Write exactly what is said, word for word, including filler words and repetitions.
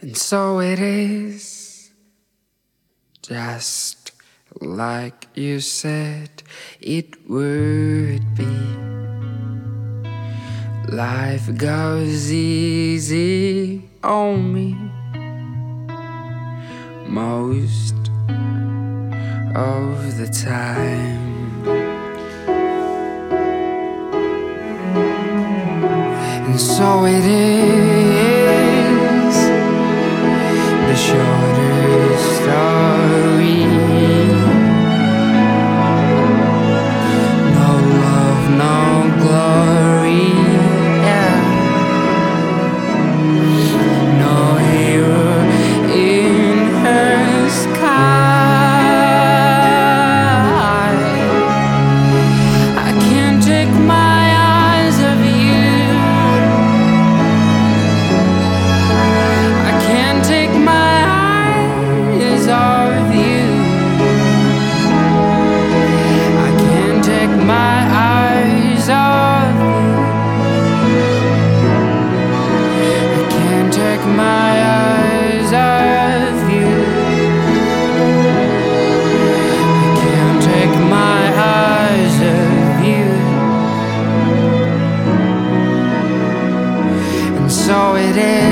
And so it is, just like you said it would be. Life goes easy on me most of the time. And so it is, the shorter story. No love, no glory, yeah. No hero in her sky. I can't take my eyes off you. I can't take my eyes off you. I can't take my eyes off you. I can't take my eyes off you. I can't take my eyes off you. And so it is.